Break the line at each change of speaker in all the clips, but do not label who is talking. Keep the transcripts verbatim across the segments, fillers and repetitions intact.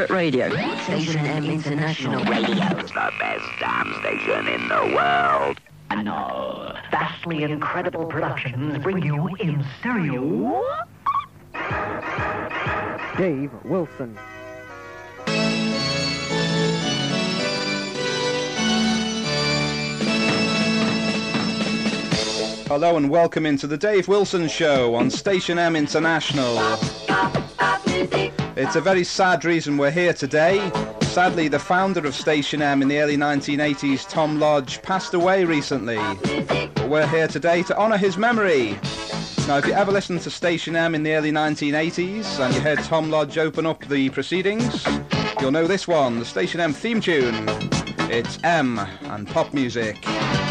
Pirate Radio.
Station M International Radio.
The best damn station in the world.
And all vastly incredible productions bring you in stereo...
Dave Wilson.
Hello and welcome into the Dave Wilson Show on Station M International. It's a very sad reason we're here today. Sadly, the founder of Station M in the early nineteen eighties, Tom Lodge, passed away recently. But we're here today to honour his memory. Now, if you ever listened to Station M in the early nineteen eighties and you heard Tom Lodge open up the proceedings, you'll know this one, the Station M theme tune. It's M and pop music.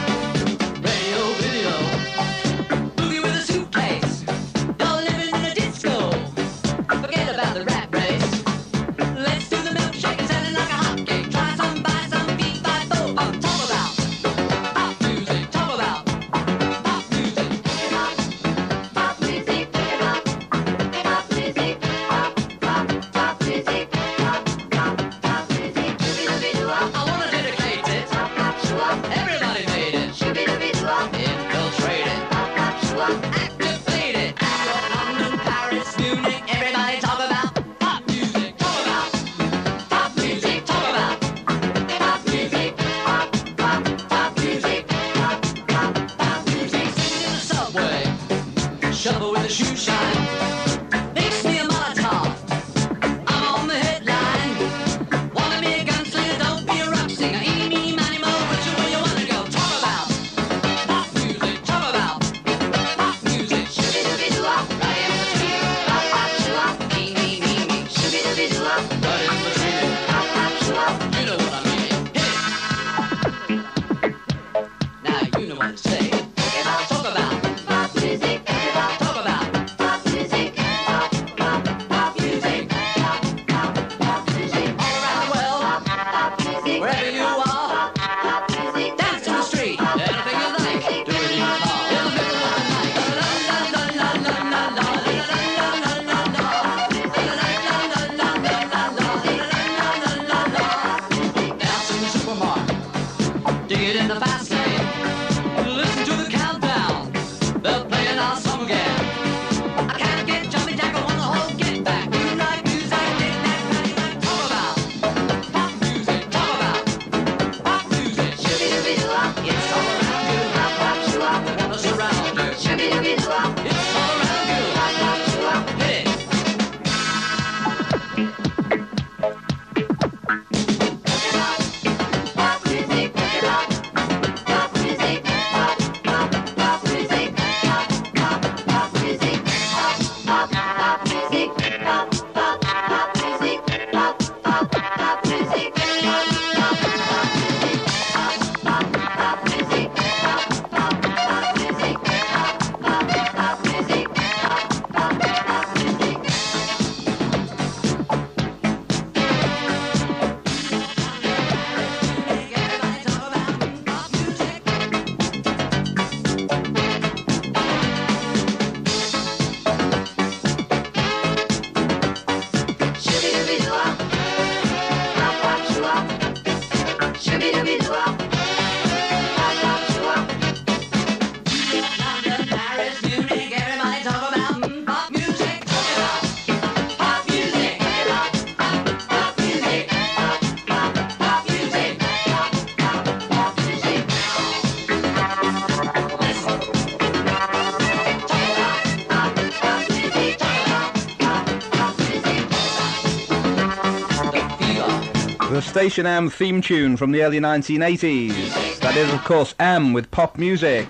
Station M theme tune from the early nineteen eighties. That is, of course, M with pop music.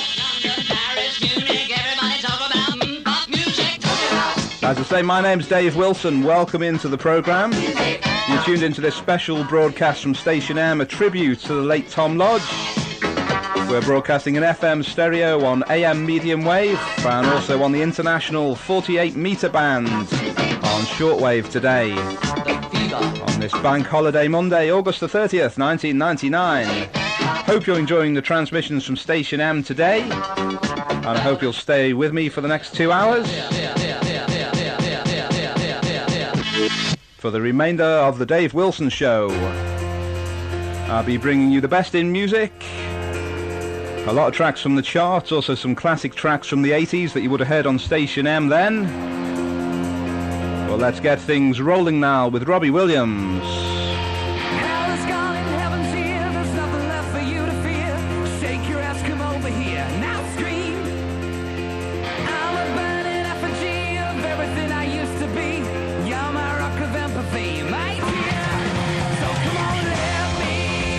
As I say, my name's Dave Wilson. Welcome into the programme. You're tuned into this special broadcast from Station M, a tribute to the late Tom Lodge. We're broadcasting in F M stereo on A M medium wave and also on the international forty-eight metre band on shortwave today. On this bank holiday Monday, August the thirtieth, nineteen ninety-nine. Hope you're enjoying the transmissions from Station M today, and I hope you'll stay with me for the next two hours. for the remainder of the Dave Wilson Show. I'll be bringing you the best in music, a lot of tracks from the charts, also some classic tracks from the eighties that you would have heard on Station M then. Well, let's get things rolling now with Robbie Williams.
Hell is gone and heaven's here. There's nothing left for you to fear. Shake your ass, come over here. Now scream. I'm a burning effigy of everything I used to be. You're my rock of empathy, my dear. So come on, let me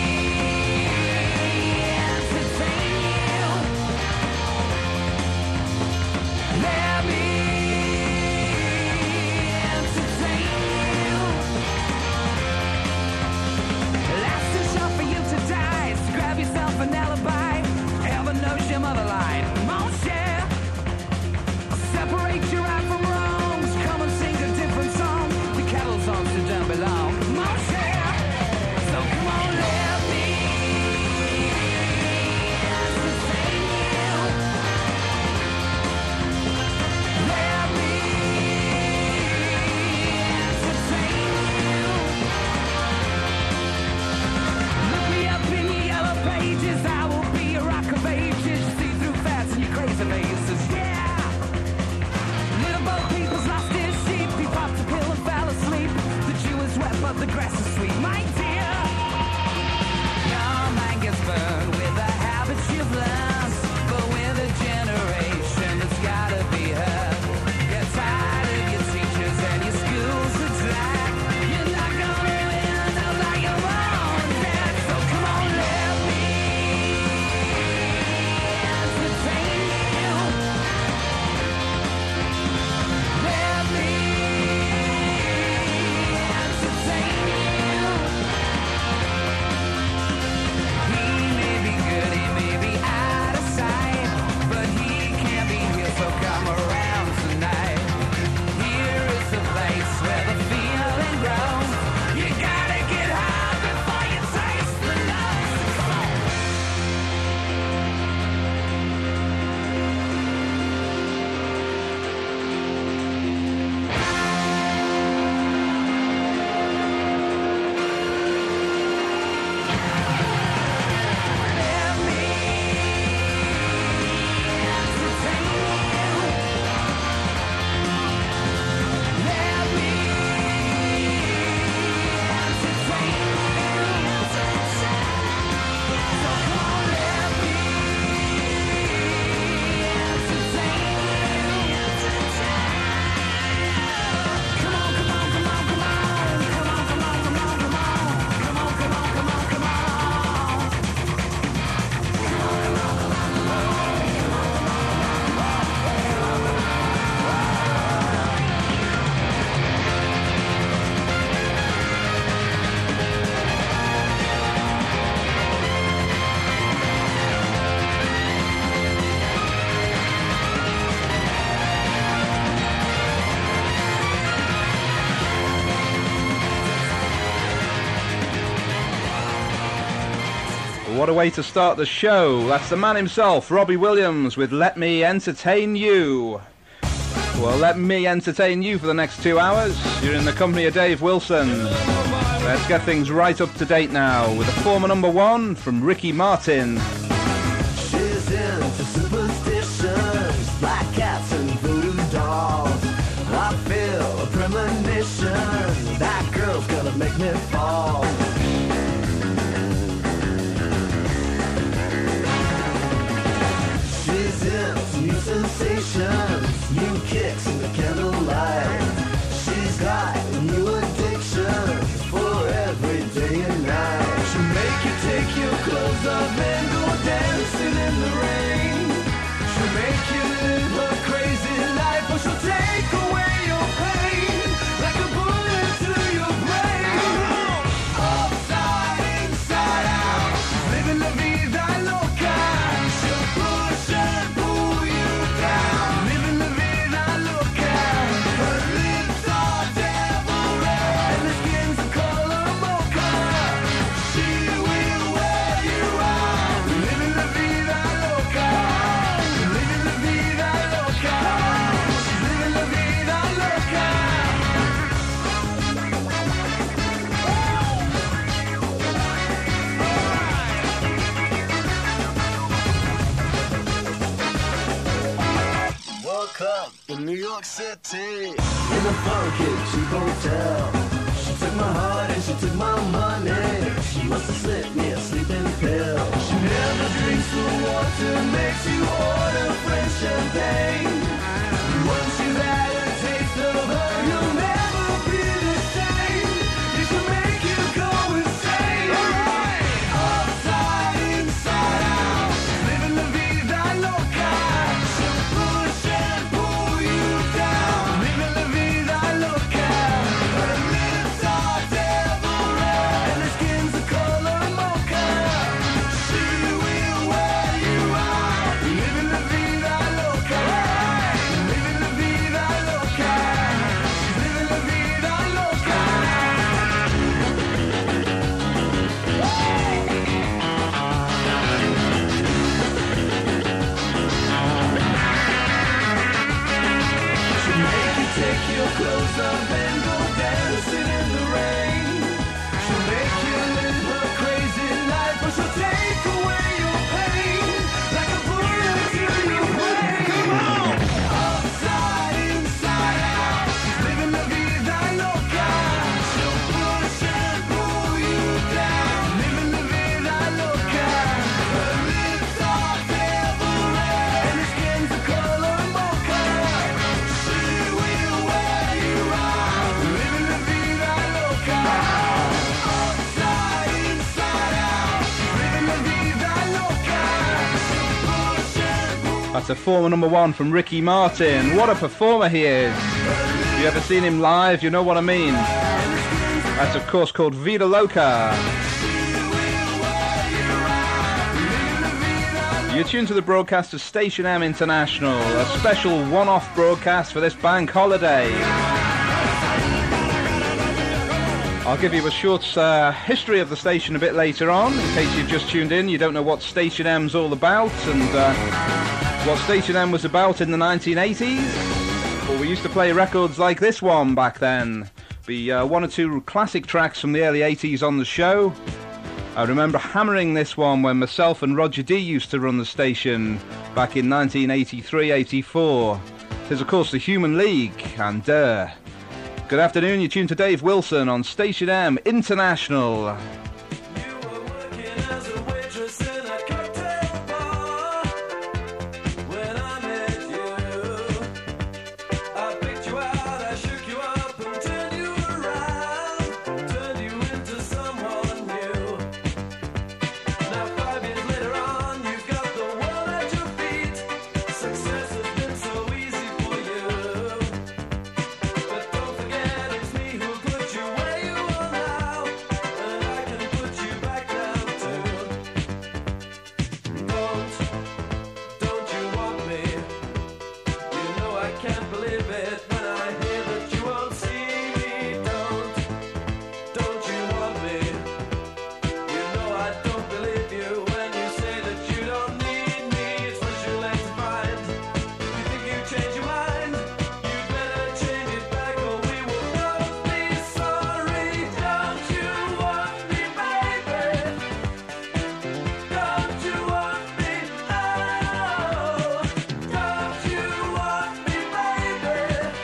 entertain you. Let me entertain you. Last too short for you to die. So grab yourself an alibi. Heaven knows your mother lied. Won't share. Separate your right from wrongs. Come and sing a different song. The cattle songs that don't belong. Won't share. So come on, let me entertain you. Let me entertain you. Look me up in your yellow pages. I will be your rock of ages. See through fats and your crazy faces. Yeah. Little boat people's lost his sheep. He popped a pill and fell asleep. The Jew is wet, but the grass is sweet, my dear. Your mind gets burned with the habits you've learned, but with a generation that's gotta be heard. Get tired of your teachers and your schools are dry. You're not gonna win, no, like your own dad. So come on, let me entertain you. Let me entertain you. He may be good, he may be out of sight, but he can't be here, so come around tonight. Here is the place where the feeling grows. You gotta get high before you taste the love. Come on. Let me entertain you. Let me entertain you. So come on, let me entertain you. Come on, come on, come on, come on. Come on, come on, come on, come on. Come on, come on, come on, come on.
What a way to start the show. That's the man himself, Robbie Williams, with Let Me Entertain You. Well, let me entertain you for the next two hours. You're in the company of Dave Wilson. Let's get things right up to date now with a former number one from Ricky Martin.
She's into superstitions, black cats and voodoo dolls. I feel a premonition, that girl's gonna make me fall. She's into new sensations, new kicks in the candlelight. She's got new addictions for every day and night. She'll make you take your clothes off and go dancing in the rain. She'll make you live her crazy life, or she'll take away your pain like a bullet to your brain. Upside, inside out, living la vida loca. She'll push and pull you down, living la vida loca. Her lips are devil red and the skin's the color mocha. She will wear you out, living la vida loca, living la vida loca. York City. In a funky cheap hotel. She took my heart and she took my money. She must have slipped me a sleeping pill. She never drinks the water, makes you order French champagne. Once you've had a taste of her, you'll never be the same. It can make you go insane. Upside, inside out, living la vida loca. She'll push and pull you down, living la vida loca. Her lips are devil red and her skin's the color mocha. She will wear you out, living la vida loca. Living la vida loca. She's living la vida loca. She'll make you take your clothes off and go dancing in the rain. She'll make you live her crazy life, but she'll take away your pain like a bullet to your brain. Come on! Upside, inside out, she's living la vida loca. She'll push and pull you down, living la vida loca. Her lips are devil red and her skin's the color mocha. She will wear you out, living la vida loca. Upside, inside out, she's living la vida loca. She'll push and pull.
That's a former number one from Ricky Martin. What a performer he is. If you ever seen him live, you know what I mean. That's of course called Vida Loca. You're tuned to the broadcast of Station M International, a special one-off broadcast for this bank holiday. I'll give you a short uh, history of the station a bit later on, in case you've just tuned in. You don't know what Station M's all about and uh, what Station M was about in the nineteen eighties. Well, we used to play records like this one back then. Be uh, one or two classic tracks from the early eighties on the show. I remember hammering this one when myself and Roger D used to run the station back in nineteen eighty-three eighty-four. It is, of course, the Human League and uh, good afternoon, you're tuned to Dave Wilson on Station M International.
You were working as a waitress in a cocktail bar when I met you. I picked you out, I shook you up and turned you around, turned you into someone new. Now five years later on, you've got the world at your feet. Success has been so easy for you. But don't forget it's me who put you where you are now, and I can put you back down too. Don't, don't you want me? You know I can't believe it when I hear that you won't see me. Don't, don't you want me? You know I don't believe you when you say that you don't need me. It's what you like to find. You think you change your mind? You better change it back or we will both be sorry. Don't you want me, baby? Don't you want me? Oh, don't you want me, baby?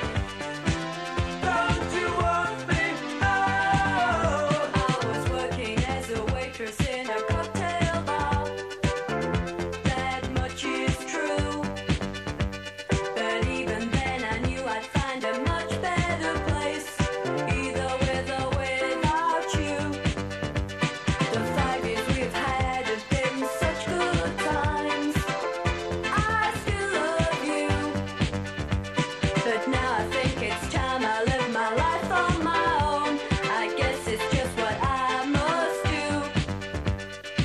Don't you want me? Oh. I was working as a waitress in a cocktail bar. That much is true. But even then I knew I'd find a much better place, either with or without you. The five years we've had have been such good times. I still love you, but now I think it's time I live my life on my own. I guess it's just what I must do.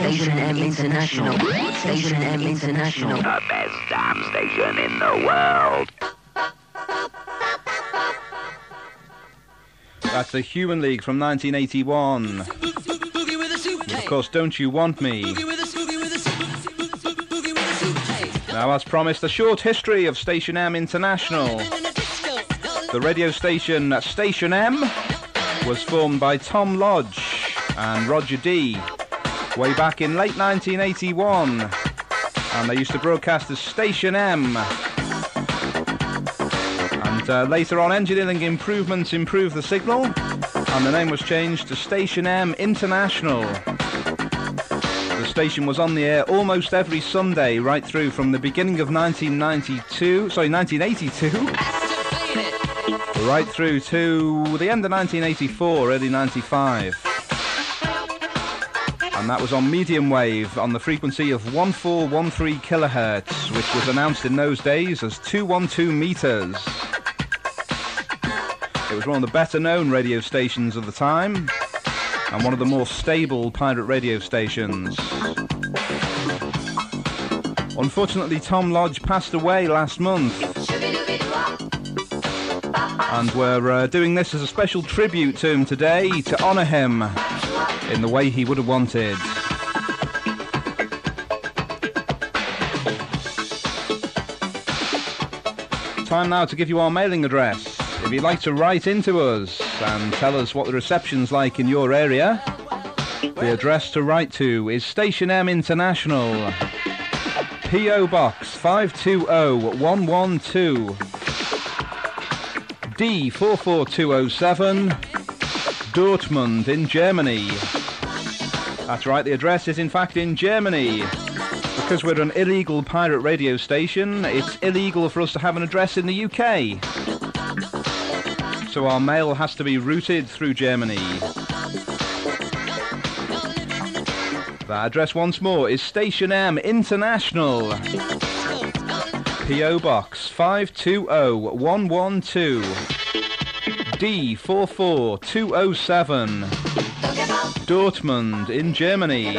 Station M International. Station M International.
The best damn station in the world.
That's the Human League from nineteen eighty-one. With, of course, Don't You Want Me. Now, as promised, a short history of Station M International. The radio station Station M was formed by Tom Lodge and Roger D. way back in late nineteen eighty-one. And they used to broadcast as Station M. And uh, later on, engineering improvements improved the signal, and the name was changed to Station M International. The station was on the air almost every Sunday, right through from the beginning of nineteen ninety-two, sorry, nineteen eighty-two, right through to the end of nineteen eighty-four, early ninety-five. And that was on medium wave on the frequency of one four one three kilohertz, which was announced in those days as two hundred twelve meters. It was one of the better known radio stations of the time, and one of the more stable pirate radio stations. Unfortunately, Tom Lodge passed away last month, and we're uh, doing this as a special tribute to him today, to honour him in the way he would have wanted. Time now to give you our mailing address. If you'd like to write into us and tell us what the reception's like in your area, the address to write to is Station M International, P O Box five two zero one one two, D four four two zero seven, Dortmund in Germany. That's right, the address is in fact in Germany. Because we're an illegal pirate radio station, it's illegal for us to have an address in the U K. So our mail has to be routed through Germany. The address once more is Station M International, P O Box five two zero one one two, D four four two zero seven, Dortmund in Germany.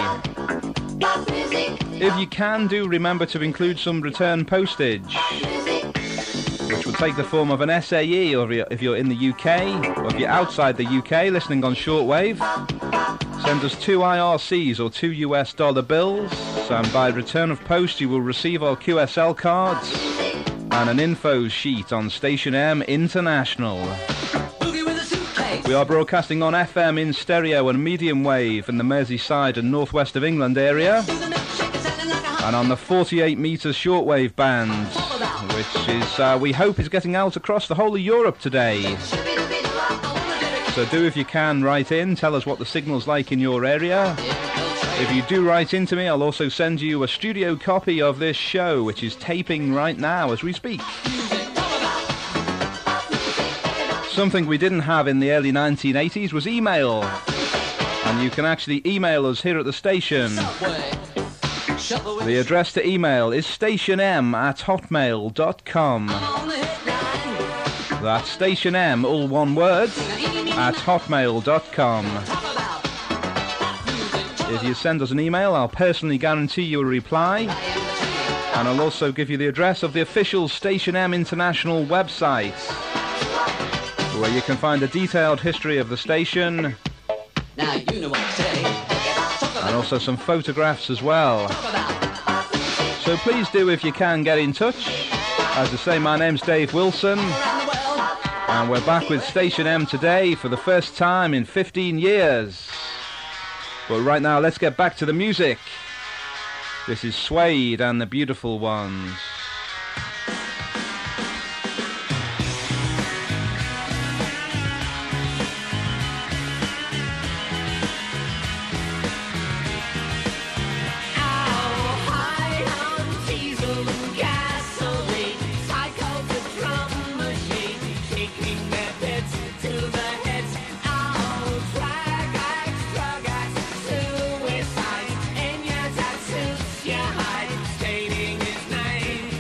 If you can, do remember to include some return postage, which will take the form of an S A E, or if you're in the U K, or if you're outside the U K listening on shortwave, send us two I R Cs or two U S dollar bills, and by return of post you will receive our Q S L cards and an info sheet on Station M International. We are broadcasting on F M in stereo and medium wave in the Merseyside and northwest of England area, and on the forty-eight metre shortwave band, which is, uh, we hope, is getting out across the whole of Europe today. So do, if you can, write in, tell us what the signal's like in your area. If you do write in to me, I'll also send you a studio copy of this show, which is taping right now as we speak. Something we didn't have in the early nineteen eighties was email, and you can actually email us here at the station. The address to email is stationm at hotmail dot com. That's stationm, all one word, at hotmail dot com. If you send us an email, I'll personally guarantee you a reply, and I'll also give you the address of the official Station M International website, where you can find a detailed history of the station,
now you know what to say.
and also some photographs as well. So please do, if you can, get in touch. As I say, my name's Dave Wilson, and we're back with Station M today for the first time in fifteen years. But right now, let's get back to the music. This is Suede and the Beautiful Ones.
Suicide in your tattoos, your hide, stating his name.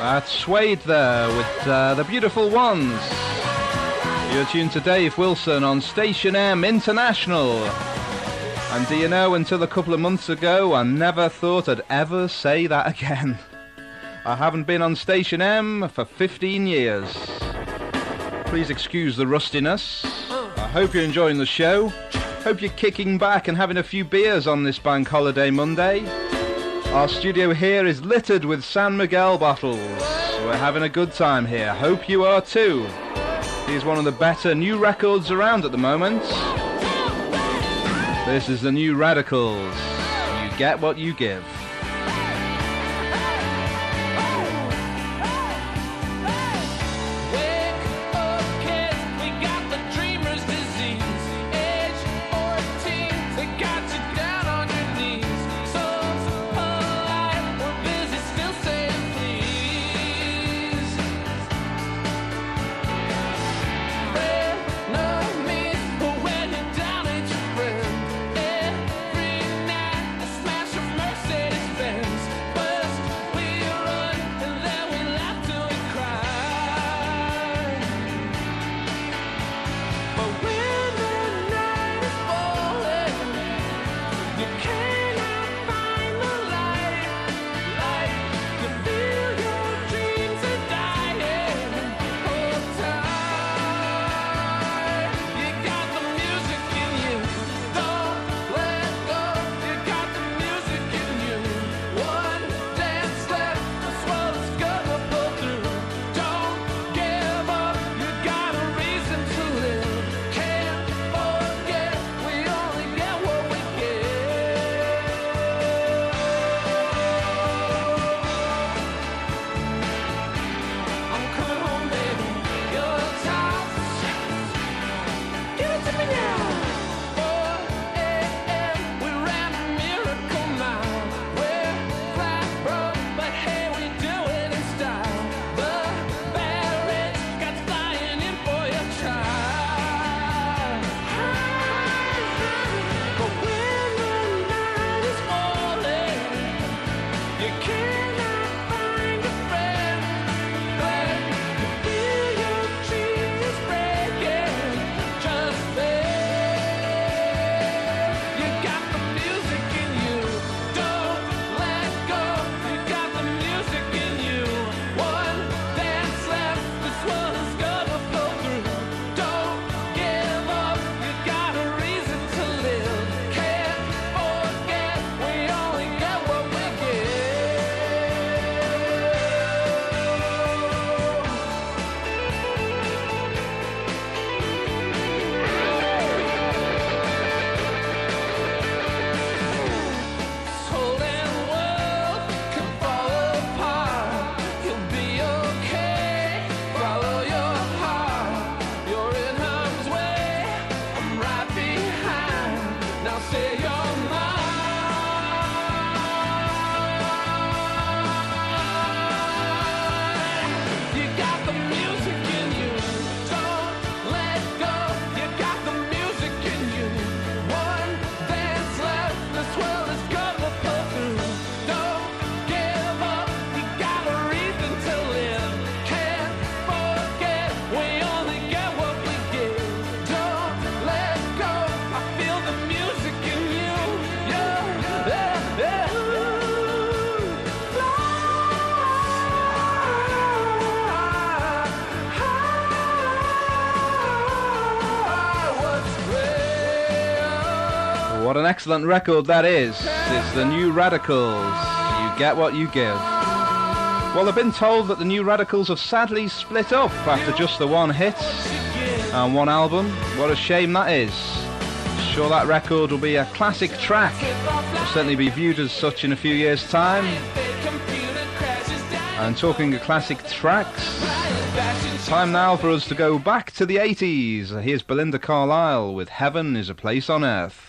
That's Suede there with uh, The Beautiful Ones. You're tuned to Dave Wilson on Station M International. And do you know, until a couple of months ago, I never thought I'd ever say that again. I haven't been on Station M for fifteen years. Please excuse the rustiness. I hope you're enjoying the show. Hope you're kicking back and having a few beers on this bank holiday Monday. Our studio here is littered with San Miguel bottles. We're having a good time here. Hope you are too. Here's one of the better new records around at the moment. This is the New Radicals. You get what you give. What an excellent record that is. It's the New Radicals. You get what you give. Well, I've been told that the New Radicals have sadly split up after just the one hit and one album. What a shame that is. Sure, that record will be a classic track. Will certainly be viewed as such in a few years' time. And talking of classic tracks, time now for us to go back to the eighties. Here's Belinda Carlisle with Heaven is a Place on Earth.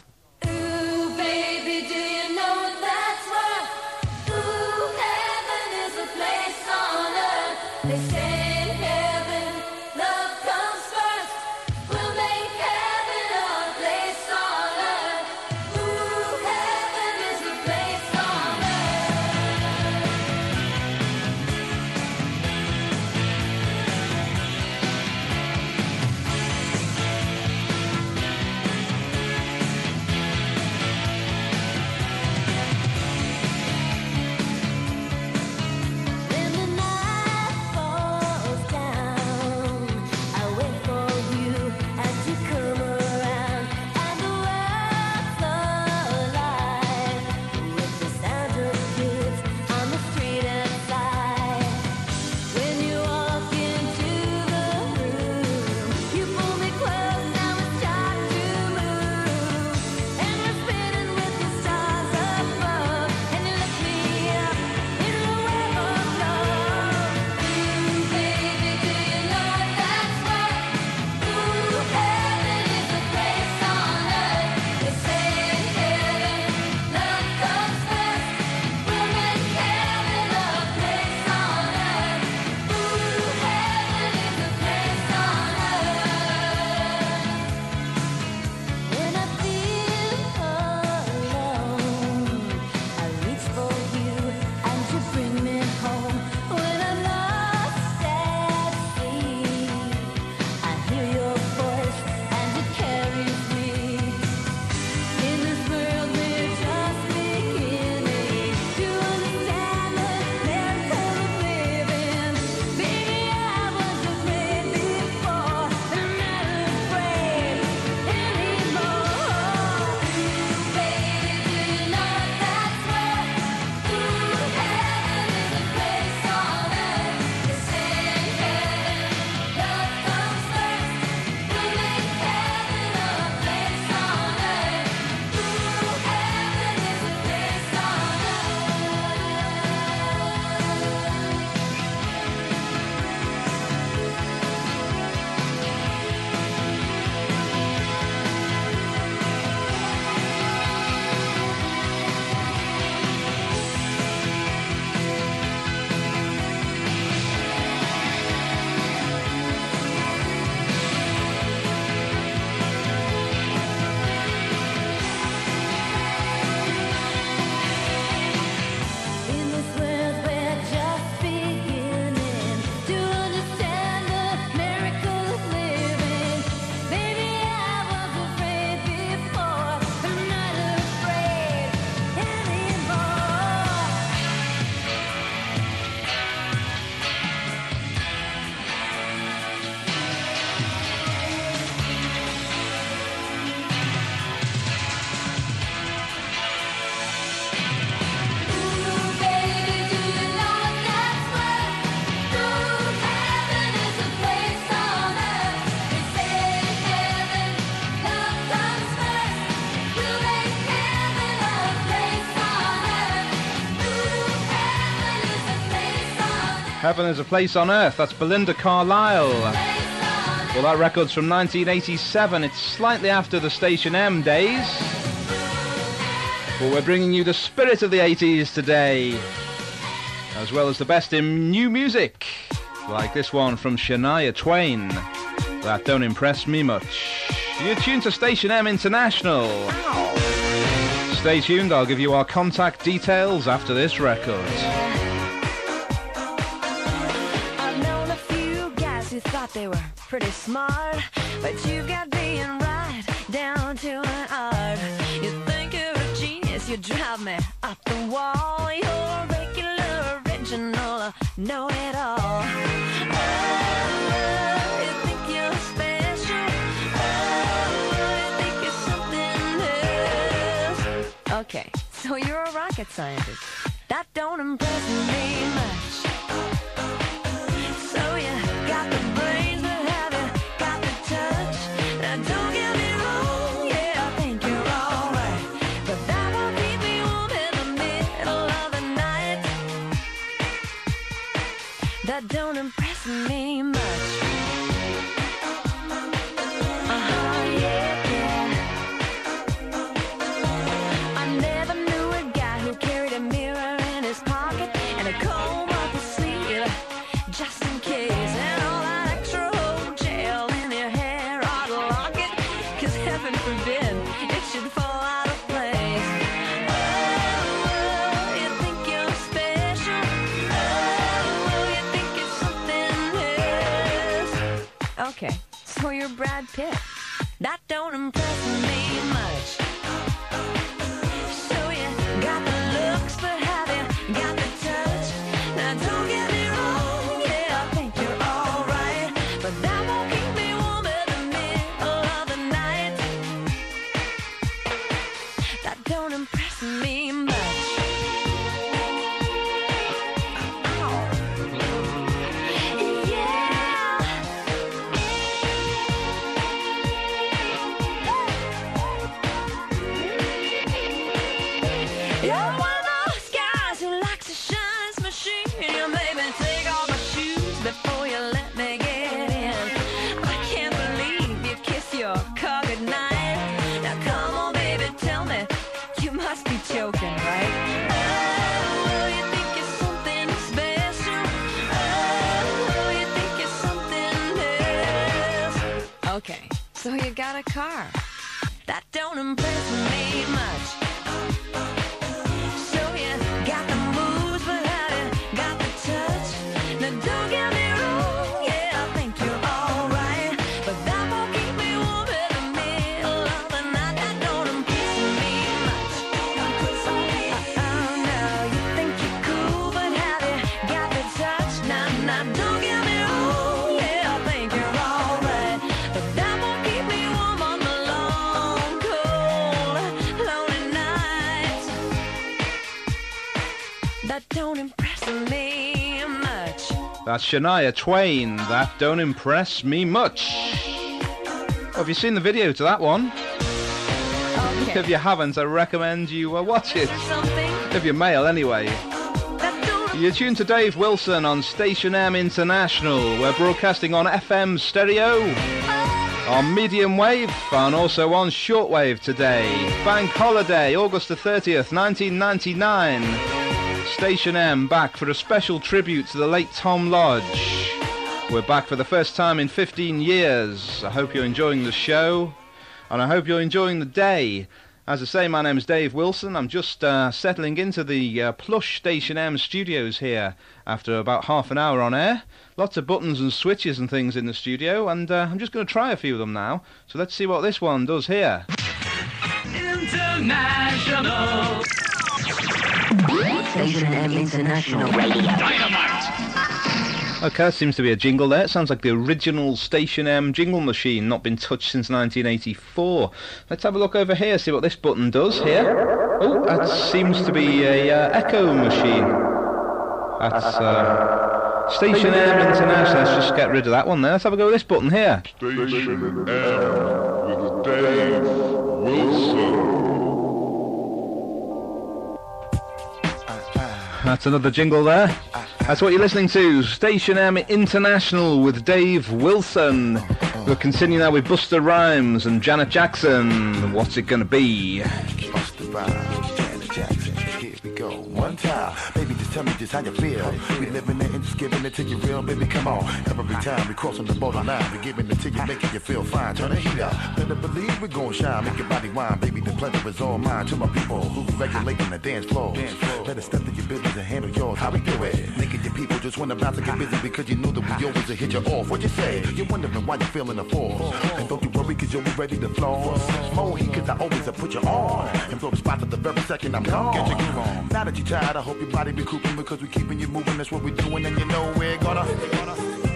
Heaven is a Place on Earth. That's Belinda Carlisle. Well, that record's from nineteen eighty-seven. It's slightly after the Station M days. But we're bringing you the spirit of the eighties today, as well as the best in new music, like this one from Shania Twain. That don't impress me much. You're tuned to Station M International. Stay tuned, I'll give you our contact details after this record.
I've known a few guys who thought they were pretty smart, but you got being right down to an art. You think you're a genius, you drive me up the wall. You're a regular, original, know-it-all. Oh, you think you're special. Oh, you think you're something else. Okay, so you're a rocket scientist. That don't impress me much. So you got the brains, but have you got the touch? Now don't get me wrong, yeah, I think you're alright, but that won't keep me warm in the middle of the night. That don't impress me much. Uh-huh, yeah, yeah. I never knew a guy who carried a mirror in his pocket and a comb up his sleeve, just in case. And all that extra old gel in your hair ought to lock it, 'cause heaven forbid it should fall out of place. Oh, you think you're special. Oh, you think you're something else. Okay, so you're Brad Pitt. That don't impress me much. So you got the looks, but have you got the touch? Now don't get me wrong, yeah, I think you're alright, but that won't keep me warm in the middle of the night. That don't impress me much. You're one of those guys who likes to shine his machine. You made me take off my shoes before you let me get in. I can't believe you kiss your car goodnight. Now come on, baby, tell me, you must be joking, right? Oh, you think you're something special. Oh, you think you're something else. Okay, so you got a car. That don't impress me much. So you got the moves, but have you got the touch? Now don't get me wrong, yeah, I think you're alright, but that won't keep me warm in the middle of the night. That don't impress me much. Oh no, you think you're cool, but have you got the touch? Now, now don't get me wrong, yeah, I think you're alright, but that won't keep me warm on the long, cold, lonely nights. That don't impress me much.
That's Shania Twain. That don't impress me much. Oh, have you seen the video to that one?
Okay.
If you haven't, I recommend you uh, watch it.
Is there something
If you're male, anyway.
that don't
You're tuned to Dave Wilson on Station M International. We're broadcasting on F M stereo, on medium wave, and also on shortwave today. Bank holiday, August the thirtieth, nineteen ninety-nine. Station M back for a special tribute to the late Tom Lodge. We're back for the first time in fifteen years. I hope you're enjoying the show, and I hope you're enjoying the day. As I say, my name is Dave Wilson. I'm just uh, settling into the uh, plush Station M studios here after about half an hour on air. Lots of buttons and switches and things in the studio, and uh, I'm just going to try a few of them now. So let's see what this one does here.
International.
Station M International Radio.
Okay, that seems to be a jingle there. It sounds like the original Station M jingle machine, not been touched since nineteen eighty-four. Let's have a look over here, see what this button does here. Oh, that seems to be a uh, echo machine. That's uh, Station M International. Let's just get rid of that one there. Let's have a go with this button here.
Station M with Dave Wilson.
That's another jingle there. That's what you're listening to. Station M International with Dave Wilson. We'll continue now with Busta Rhymes and Janet Jackson. What's it gonna be?
Busta Rhymes, Janet Jackson. Here we go. One time, baby, just tell me just how you feel. We living it and just giving it to you real, baby. Come on. Every time we crossing the borderline, we giving it to you, making you feel fine. Turn the heat up. Better believe we're gonna shine. Make your body wine, baby. The pleasure is all mine. To my people who regulating the dance floor. Better step to your business and handle yours. How we do it? Making your people just wanna bounce and get busy because you know that we always hit you off. What you say? You're wondering why you feeling the force. And don't you worry cause you'll be ready to floss. More heat cause I always put you on. And blow the spot at the very second I'm gone. Get your groove on. Now that you're tired, I hope your body recouping because we keeping you moving. That's what we're doing and you know we're gonna. gonna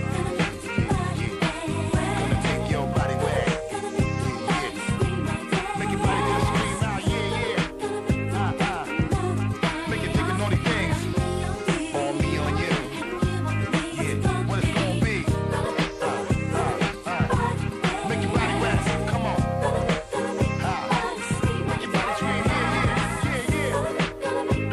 take your body wet. Make your body just scream out, yeah, yeah. Uh, uh. Make you think of naughty things. On me, on you. Yeah, what it's gonna be. Uh, uh, uh. Make your body wet. Come on. Uh, make your body scream, yeah, yeah, yeah, yeah. Uh,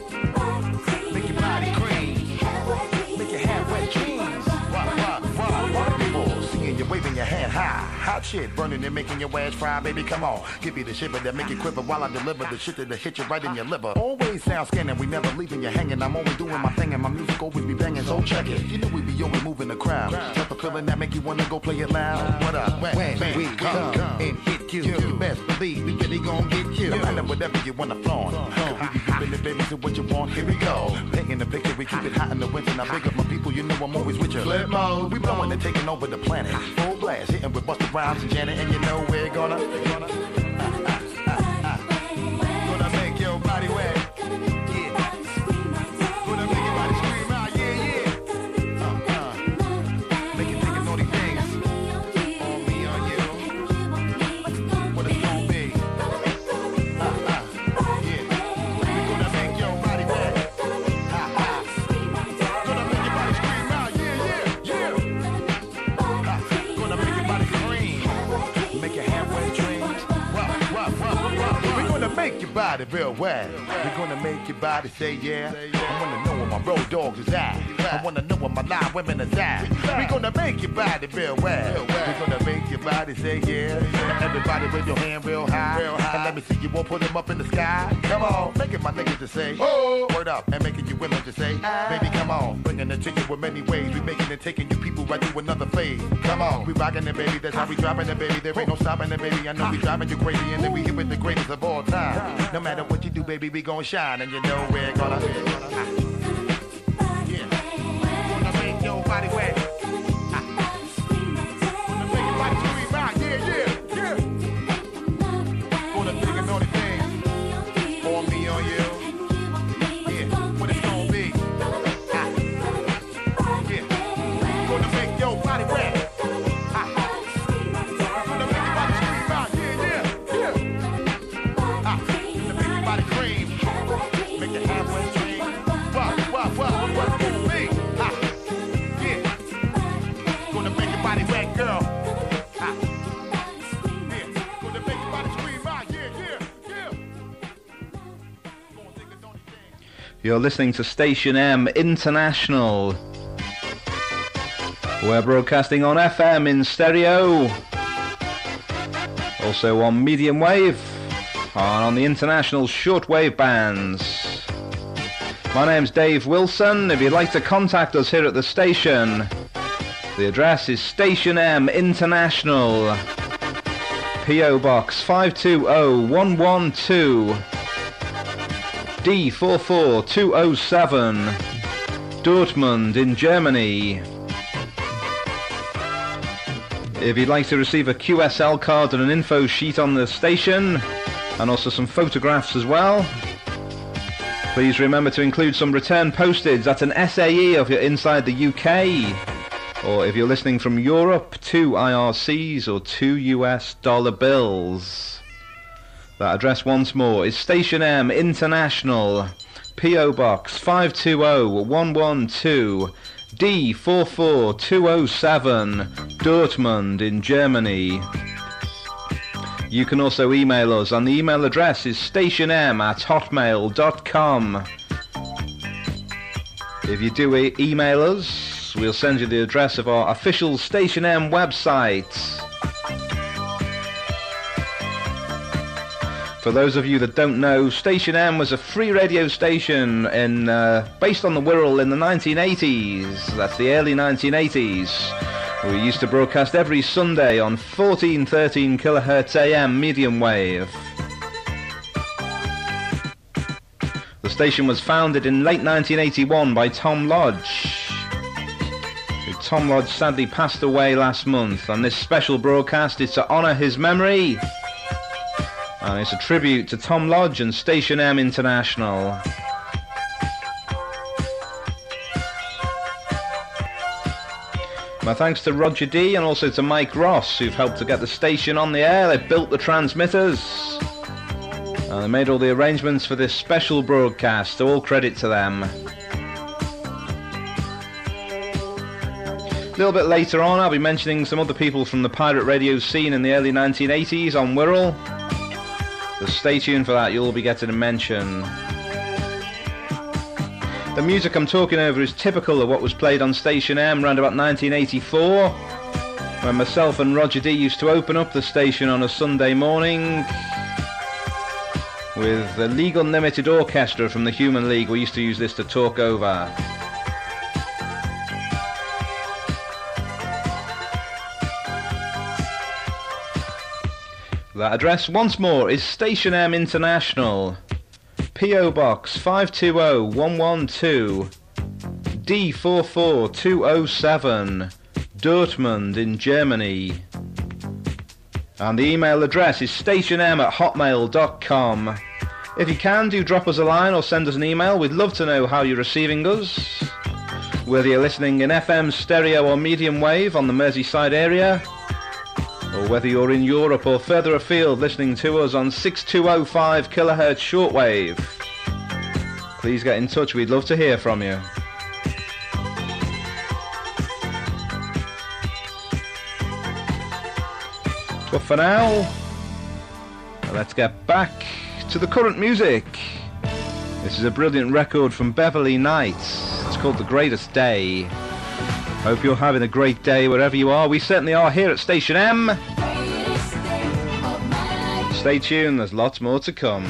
make your body cream. Make your hair wet dreams. Rock, rock, rock, rock people. Seeing you waving your hand high. Hot shit burning and making your ass fry, baby. Come on. Give me the shit that make you quiver while I deliver the shit that'll hit you right in your liver. Always sound scanning, we never leaving you hanging. I'm always doing my thing and my music always be banging. So check it. You know we be always moving the crowd. Just the feeling that make you wanna go play it loud. What up? When, when we come, come and hit you, you best believe we really gon' get you. No matter whatever you wanna flaunt. Cause we be giving it, baby, so what you want, here we go. Painting the picture, we keep it hot in the winter. Now big up my people, you know I'm always with you. Flip mode, we blowing and taking over the planet. Full blast, hitting with Busta Rhymes and Janet, and you know we're gonna, gonna, uh, uh, uh, uh, gonna make your body wet. Yeah. Gonna make your body scream out, yeah, yeah. Uh, uh, make you think of naughty things. On me, on you. What it's gonna be. Uh, uh, yeah. Gonna make your body wet. Uh, uh, gonna make your body scream out, yeah, yeah, yeah. Uh, gonna make your body scream. Make your hair wet dreams. Rock, rock, rock, rock. We're gonna make your body real wet. We're gonna make your body say yeah. I wanna know where my road dogs is at. I wanna know where my live women is at. We're gonna make your body real wet. We're gonna make your body say yeah. Everybody with your hand real high. And let me see you all put them up in the sky. Come on, making my niggas to say oh, word up, and making you women to say baby come on, bringing it to you in many ways. We making it, taking you people right through another phase. Come on, we rocking it, baby. That's how we dropping it, baby. There ain't no stopping it, baby. I know we driving you crazy, and then we hit with the greatest of all time. No matter what you do, baby, we gon' shine, and you know we're gonna. Yeah, gonna make your body wet. Gonna make your body scream out, yeah, yeah, yeah. Gonna think of naughty things. On me, on you. Yeah, what it's gonna be. Yeah, gonna make your body wet. Gonna make your body scream out, yeah, yeah, yeah. Gonna make your body cream. Make your hair wet dream. What, what, what, what's gonna be? Yeah, gonna make your body wet, girl. Yeah, gonna make your body scream out, yeah, yeah, yeah. Gonna think of naughty things.
You're listening to Station M International. We're broadcasting on F M in stereo, also on medium wave, and on the international shortwave bands. My name's Dave Wilson. If you'd like to contact us here at the station, the address is Station M International, P O Box five two zero one one two, D four four two zero seven, Dortmund in Germany. If you'd like to receive a Q S L card and an info sheet on the station, and also some photographs as well, please remember to include some return postage. That's an S A E if you're inside the U K, or if you're listening from Europe, two I R Cs or two U S dollar bills. That address once more is Station M International, P O Box five two zero one one two, D four four two zero seven, Dortmund in Germany. You can also email us, and the email address is stationm at hotmail dot com. If you do e- email us, we'll send you the address of our official Station M website. For those of you that don't know, Station M was a free radio station in uh, based on the Wirral in the nineteen eighties. That's the early nineteen eighties. We used to broadcast every Sunday on fourteen thirteen kilohertz A M medium wave. The station was founded in late nineteen eighty-one by Tom Lodge. Tom Lodge sadly passed away last month. On this special broadcast, it's to honour his memory. And it's a tribute to Tom Lodge and Station M International. My thanks to Roger D and also to Mike Ross, who've helped to get the station on the air. They built the transmitters. And they made all the arrangements for this special broadcast. All credit to them. A little bit later on, I'll be mentioning some other people from the pirate radio scene in the early nineteen eighties on Wirral. So stay tuned for that, you'll be getting a mention. The music I'm talking over is typical of what was played on Station M around about nineteen eighty-four, when myself and Roger D used to open up the station on a Sunday morning with the League Unlimited Orchestra from the Human League. We used to use this to talk over. That address once more is Station M International, P O Box five two zero one one two, D four four two zero seven, Dortmund in Germany. And the email address is stationm at hotmail dot com. If you can, do drop us a line or send us an email. We'd love to know how you're receiving us, whether you're listening in F M, stereo or medium wave on the Merseyside area, or whether you're in Europe or further afield listening to us on six two zero five kilohertz shortwave. Please get in touch, we'd love to hear from you. But for now, let's get back to the current music. This is a brilliant record from Beverly Knight. It's called The Greatest Day. Hope you're having a great day wherever you are. We certainly are here at Station M. Stay tuned, there's lots more to come.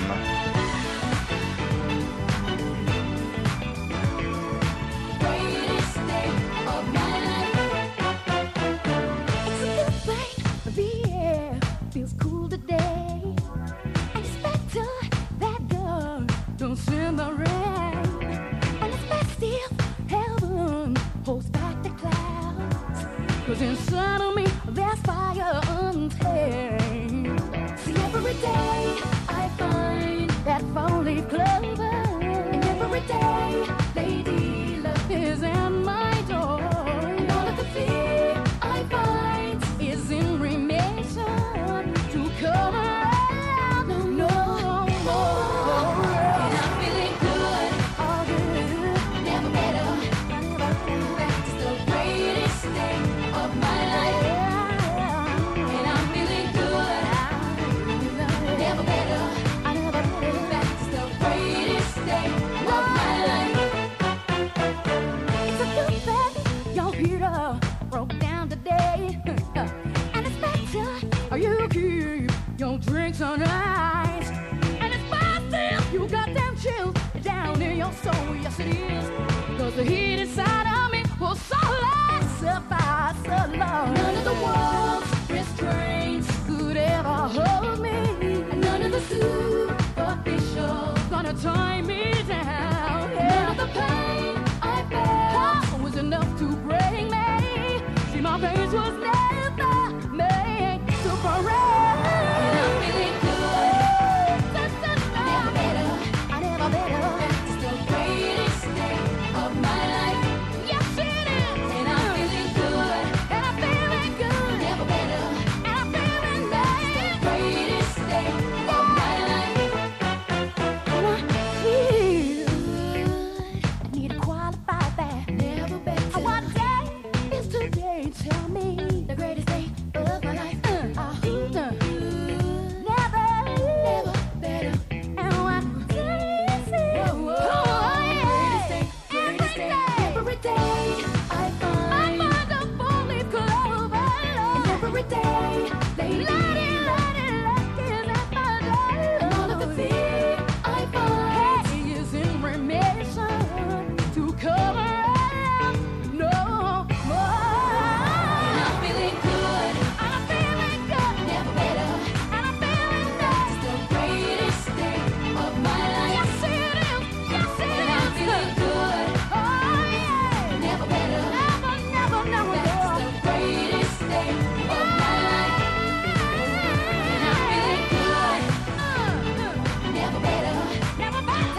Inside of me, there's fire untamed. See, every day I find that four-leaf clover, and every day Lady Love is at my door. And all of the fear I find is in remission to come around no, no more. And I'm feeling good, all good, never better. That's the greatest day of my life, and I'm feeling good, never better, I never better, that's the greatest day of my life. It's a good thing your heater broke down today, and it's better you keep your drinks on ice, and it's better you got them chills down in your soul, yes it is, cause the heat inside of me will so last survive so long. None of the world's restraints could ever hold me, and none of the superficial gonna tie me down. None of the pain I felt was enough to break me. See, my face was never made to parade. And I'm feeling good, never better, I never better. That's the greatest day of my life.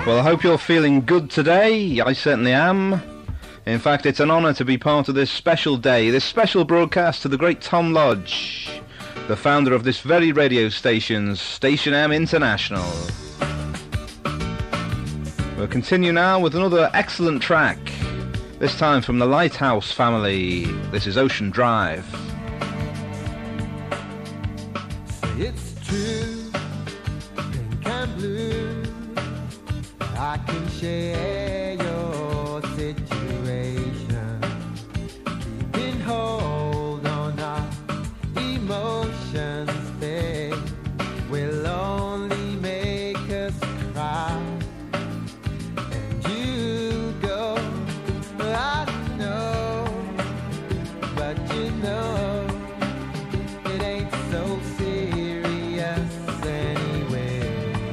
Well, I hope you're feeling good today. I certainly am. In fact, it's an honour to be part of this special day, this special broadcast to the great Tom Lodge, the founder of this very radio station, Station M International. We'll continue now with another excellent track, this time from the Lighthouse family. This is Ocean Drive.
It's true, pink and blue, I can share your situation, keeping hold on our emotions, babe, will only make us cry, and you go, I know, but you know, it ain't so serious anyway.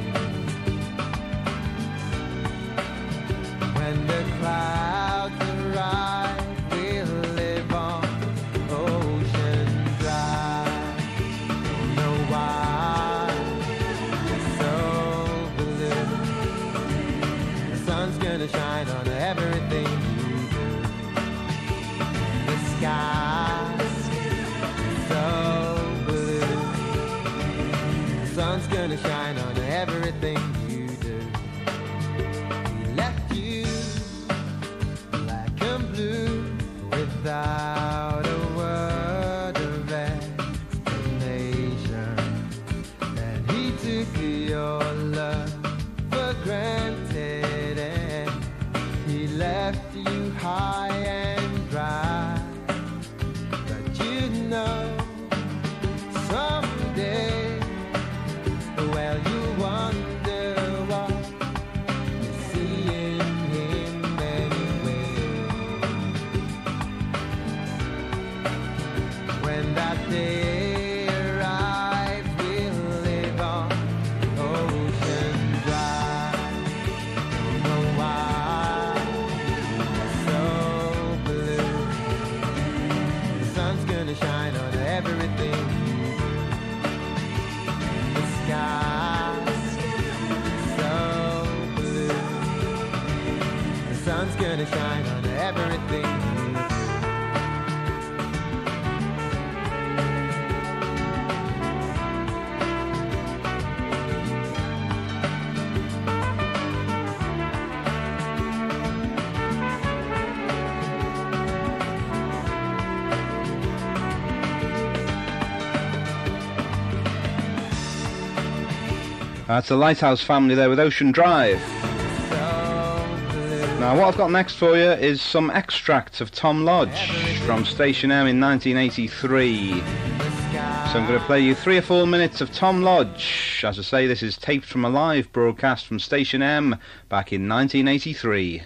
When the clouds arrive, we'll live on Ocean Drive. Don't know why it's so blue. The sun's gonna shine on everything you do. The sky's so blue. The sun's gonna shine on everything you do. We left you black and blue without a word of explanation. And he took your love for granted, and he left you high and dry. But you know, someday, well, you wonder what you see in him anyway. When that day arrives, we'll live on Ocean Drive. Don't know why it's so blue. The sun's gonna shine on everything you do. The sky's so blue. The sun's gonna shine on everything you do.
That's the Lighthouse family there with Ocean Drive. Now, what I've got next for you is some extracts of Tom Lodge from Station M in nineteen eighty-three. So I'm going to play you three or four minutes of Tom Lodge. As I say, this is taped from a live broadcast from Station M back in nineteen eighty-three.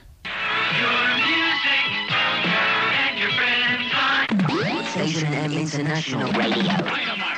Station M International Radio.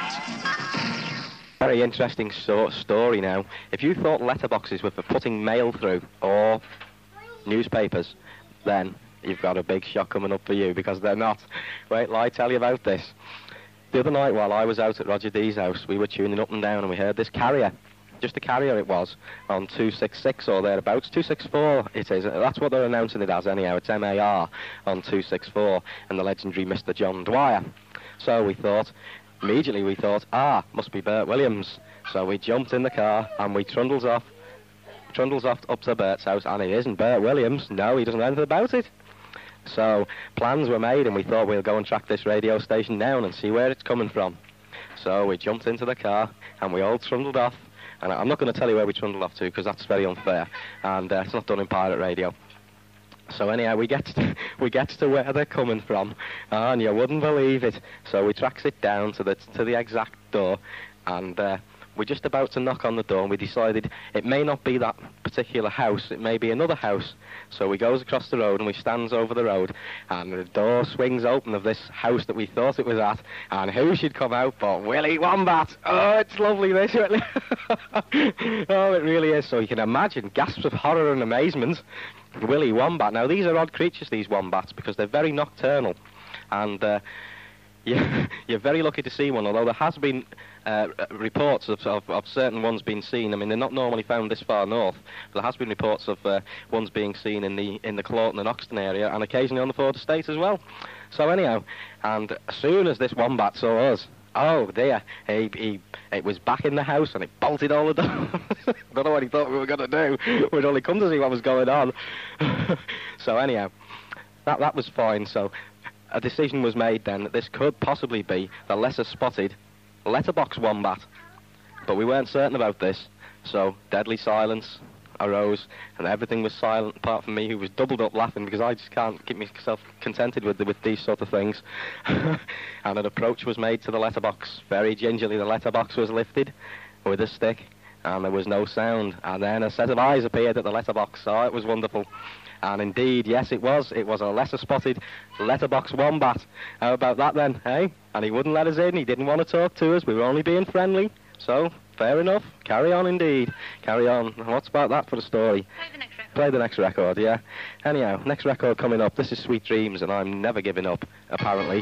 Very interesting sort story now. If you thought letterboxes were for putting mail through, or newspapers, then you've got a big shock coming up for you, because they're not. Wait till I tell you about this. The other night while I was out at Roger D's house, we were tuning up and down and we heard this carrier. Just a carrier it was, on two sixty-six or thereabouts. two sixty-four it is. That's what they're announcing it as anyhow. It's M A R on two sixty-four, and the legendary Mister John Dwyer. So we thought, immediately we thought, ah, must be Bert Williams. So we jumped in the car and we trundles off, trundles off up to Bert's house, and it isn't Bert Williams. No, he doesn't know anything about it. So plans were made, and we thought we'll go and track this radio station down and see where it's coming from. So we jumped into the car and we all trundled off. And I'm not going to tell you where we trundled off to, because that's very unfair, and uh, it's not done in pirate radio. So anyhow, we get to, we get to where they're coming from, and you wouldn't believe it. So we tracks it down to the to the exact door, and uh, we're just about to knock on the door, and we decided it may not be that particular house, it may be another house. So we goes across the road and we stands over the road, and the door swings open of this house that we thought it was at, and who should come out but Willy Wombat? Oh, it's lovely, this, really. Oh, it really is. So you can imagine gasps of horror and amazement. Willy Wombat. Now, these are odd creatures, these wombats, because they're very nocturnal, and uh, you're, you're very lucky to see one, although there has been uh, reports of, of, of certain ones being seen. I mean, they're not normally found this far north, but there has been reports of uh, ones being seen in the in the Clawton and Oxton area, and occasionally on the Ford Estate as well. So anyhow, and as soon as this wombat saw us, oh dear, he, he it was back in the house and it bolted all the doors. Don't know what he thought we were going to do. We'd only come to see what was going on. So anyhow, that that was fine. So a decision was made then that this could possibly be the lesser spotted letterbox wombat. But we weren't certain about this, so deadly silence arose, and everything was silent apart from me, who was doubled up laughing because I just can't keep myself contented with the, with these sort of things. And an approach was made to the letterbox. Very gingerly the letterbox was lifted with a stick, and there was no sound. And then a set of eyes appeared at the letterbox. Oh, it was wonderful. And indeed, yes, it was. It was a lesser spotted letterbox wombat. How about that then, eh? And he wouldn't let us in. He didn't want to talk to us. We were only being friendly. So, fair enough. Carry on indeed. Carry on. What's about that for a story?
Play the next record.
Play the next record, yeah. Anyhow, next record coming up. This is Sweet Dreams, and I'm never giving up, apparently.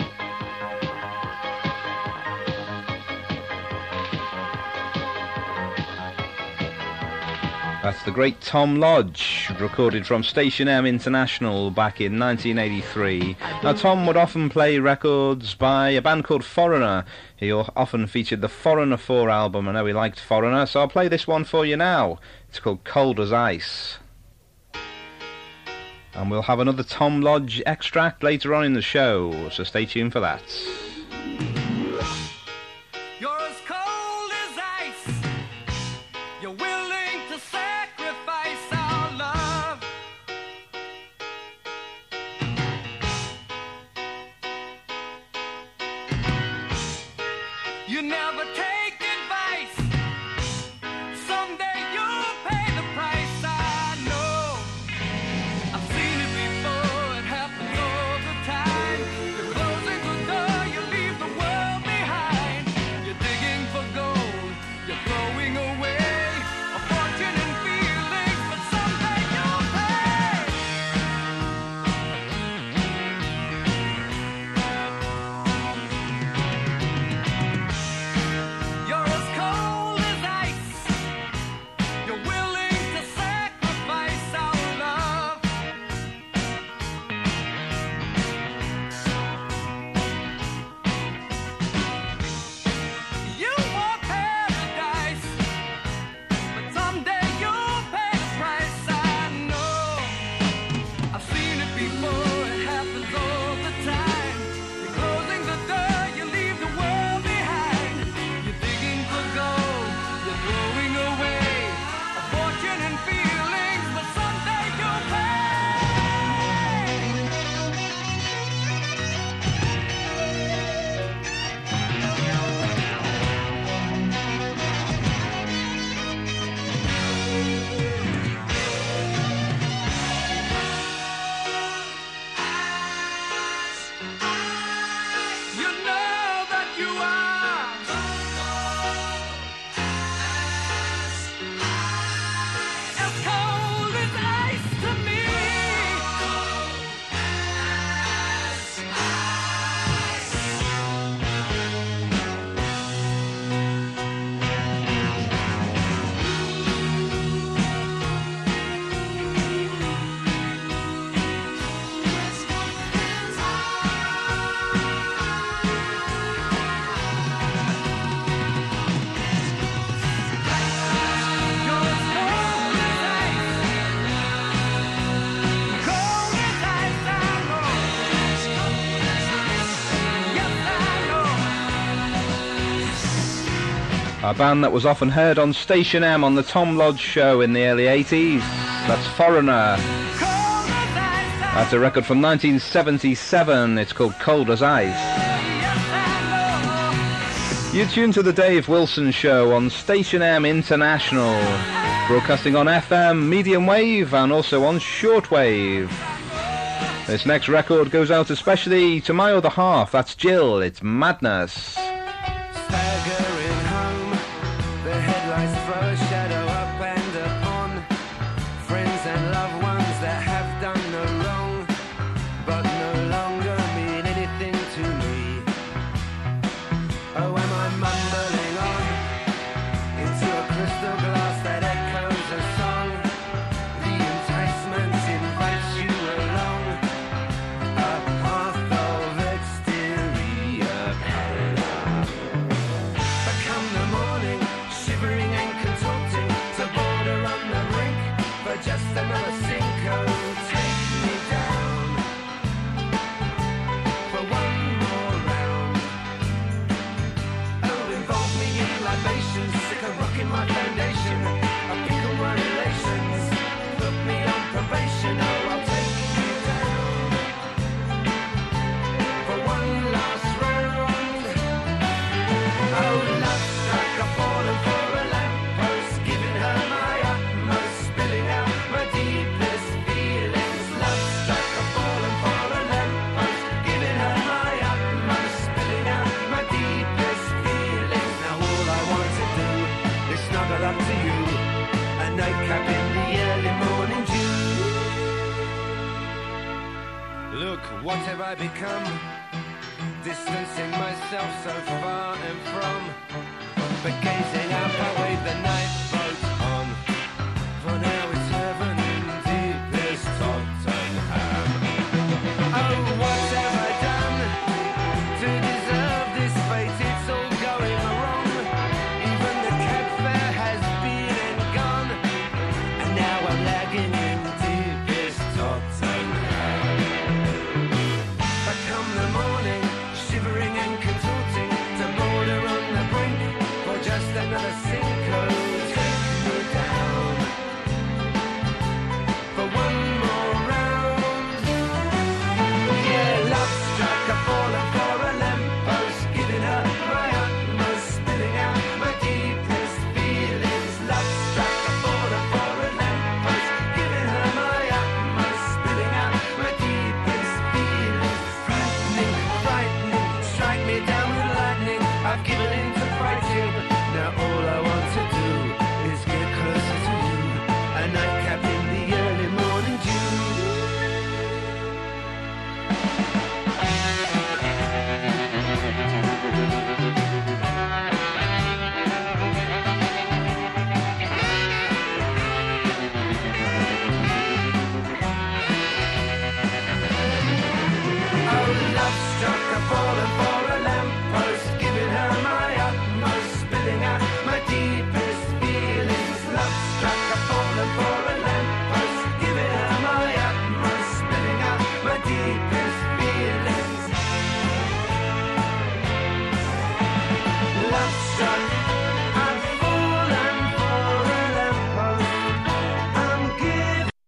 That's the great Tom Lodge, recorded from Station M International back in nineteen eighty-three. Now, Tom would often play records by a band called Foreigner. He often featured the Foreigner four album. I know he liked Foreigner, so I'll play this one for you now. It's called Cold as Ice. And we'll have another Tom Lodge extract later on in the show, so stay tuned for that.
You're as cold as ice. You're willing to sacrifice our love. You never take advice. Someday you'll pay the price. I know. I've seen it before. It happens all the time. You're closing the door. You leave the world behind. You're digging for gold. You're throwing away a fortune and feelings, but someday you'll pay. You're as cold as ice. You're willing to sacrifice our love. You want paradise, but someday you'll pay the price. I know. I've seen it before. It happens all the time. You're closing the door. You leave the world behind. You're digging for gold. You're throwing away a fortune and feelings, but someday you'll pay. You know that you are as cold as ice to me. You're as cold as ice. Cold as ice, I know. Yes, I know.
A band that was often heard on Station M on the Tom Lodge Show in the early eighties. That's Foreigner.
Cold as ice, I
That's a record from nineteen seventy-seven. It's called Cold as Ice.
yes, I know.
You're tuned to the Dave Wilson Show on Station M International, broadcasting on F M, medium wave, and also on shortwave. This next record goes out especially to my other half. That's Jill. It's Madness.
Staggering home, the headlights throw a shadow up and upon friends and loved ones that have done no wrong, but no longer mean anything to me.
have I become? Distancing myself so far and from, but gazing up I wave the night boat on. For now it's heaven in deepest Tottenham. Oh, what have I done to deserve this fate? It's all going wrong. Even the cab fare has been and gone, and now I'm lagging in deepest Tottenham. But come the morning, shivering and contorting, to border on the brink, for just another sinkhole take me down. For one more round. Yeah, love struck a fallen for a lamppost, giving her my utmost, spilling out my deepest feelings. Love struck a fallen for a lamppost, giving her my utmost, spilling out my deepest feelings. Frightening, frightening, strike me down with lightning. I've given in to fighting. Now all I want to do is get closer to you. A nightcap in the early morning dew. Oh, love struck a fallen for a lamppost, giving her my utmost, spilling out my deepest feelings. Love struck a fallen for a lamppost, giving her my utmost, spilling out my deepest feelings. Love struck